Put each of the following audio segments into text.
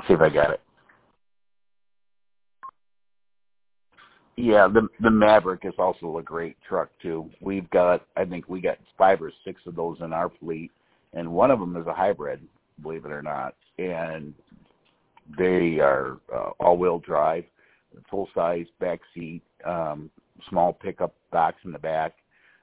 see if I got it. Yeah, the Maverick is also a great truck too. I think we got 5 or 6 of those in our fleet, and one of them is a hybrid, believe it or not. And they are all-wheel drive, full-size back seat, small pickup box in the back,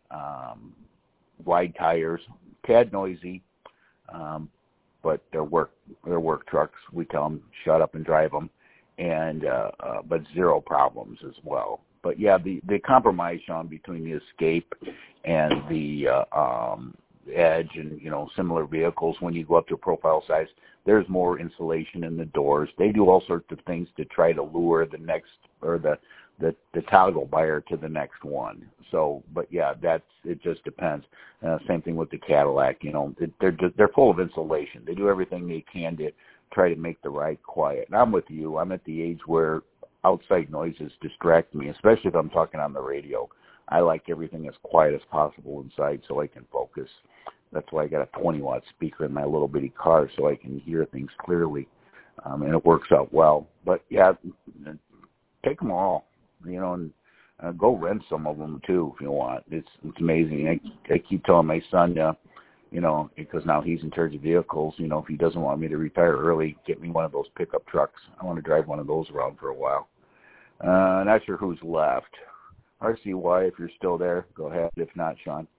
wide tires, tad noisy, but they're work trucks. We tell them shut up and drive them, and but zero problems as well. But yeah, the compromise, Sean, between the Escape and the Edge and similar vehicles, when you go up to profile size, there's more insulation in the doors. They do all sorts of things to try to lure the next or the toggle buyer to the next one. So, but yeah, it just depends. Same thing with the Cadillac. They're full of insulation. They do everything they can to try to make the ride quiet. And I'm with you. I'm at the age where outside noises distract me, especially if I'm talking on the radio. I like everything as quiet as possible inside so I can focus. That's why I got a 20-watt speaker in my little bitty car so I can hear things clearly, and it works out well. But yeah, take them all, and go rent some of them too if you want. It's amazing. I keep telling my son, because now he's in charge of vehicles, if he doesn't want me to retire early, get me one of those pickup trucks. I want to drive one of those around for a while. Not sure who's left. RCY, if you're still there, go ahead. If not, Sean.